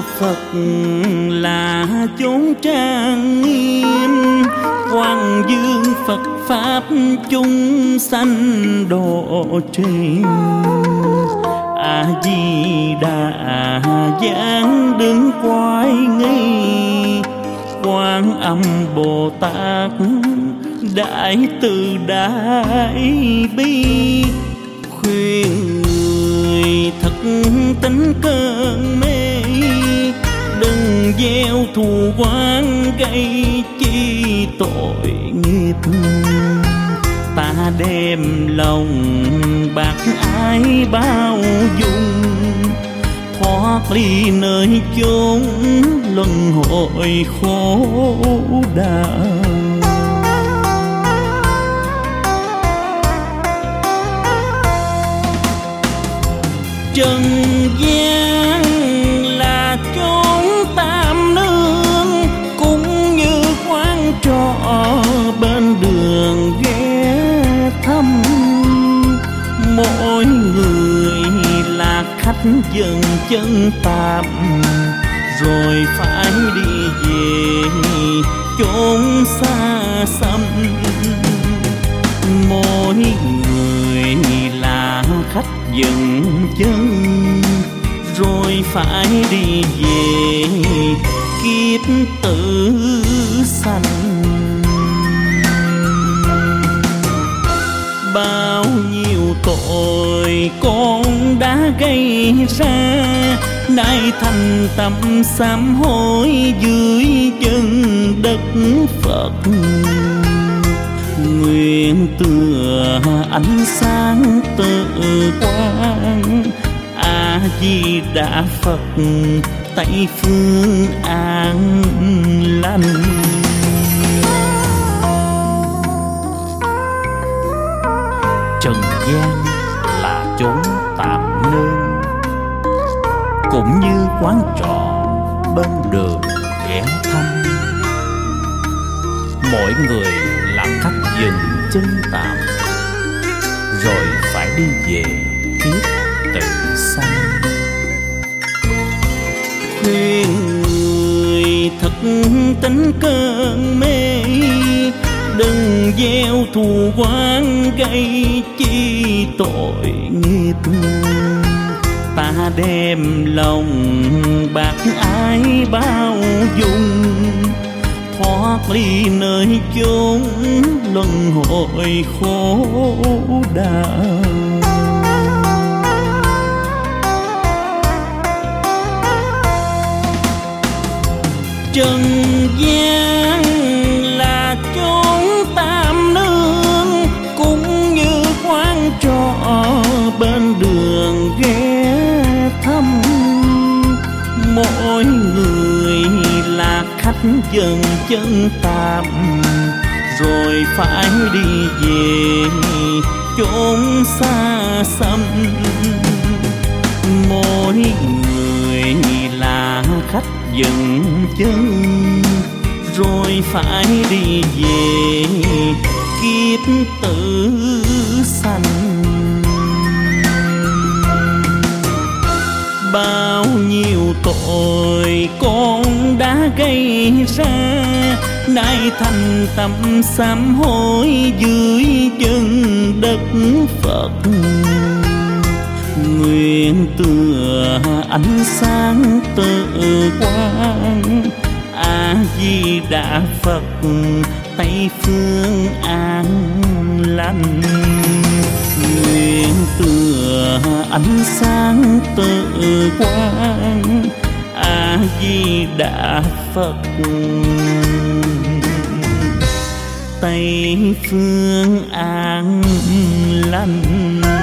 Phật là chốn trang nghiêm, quang dương Phật pháp chúng sanh độ trì. A Di Đà giảng đứng quái nghi, Quan Âm Bồ Tát đại từ đại bi. Khuyên người thật tính cơn mê, đừng gieo thù oán gây chi tội nghiệp. Ta đem lòng bạc ái bao dung, thoát ly nơi chốn luân hồi khổ đau. Trần gian là chốn tam nương, cũng như quán trọ bên đường ghé thăm. Mỗi người là khách dừng chân tạm, rồi phải đi về chốn xa xăm. Mỗi người là khách dừng chân, rồi phải đi về kiếp tử sanh. Bao nhiêu tội con đã gây ra, nay thành tâm sám hối dưới chân đất Phật. Nguyện tựa ánh sáng tự quang, A Di Đà Phật Tây phương an lành. Trần gian là chốn tạm nương, cũng như quán trọ bên đường ghé thăm. Mỗi người là khách dừng chân tạm, rồi phải đi về kiếp tử sanh. Khuyên người thật tính cơn mê, đừng gieo thù oán gây chi tội nghiệp. Ta đem lòng bạc ái bao dung, thoát ly nơi chốn luân hồi khổ đau. Trần gian là chốn tam nương, cũng như quán trọ bên đường ghé thăm. Mỗi người là khách dừng chân tạm, rồi phải đi về chốn xa xăm. Mỗi người là khách dừng chân, rồi phải đi về kiếp tử sanh. Bao nhiêu tội con đã gây ra, nay thành tâm sám hối dưới chân đất Phật. Nguyện tựa ánh sáng tự quang, A Di Đà Phật Tây phương an lành. Nguyện tựa ánh sáng tự quang, A Di Đà Phật Tây phương an lành.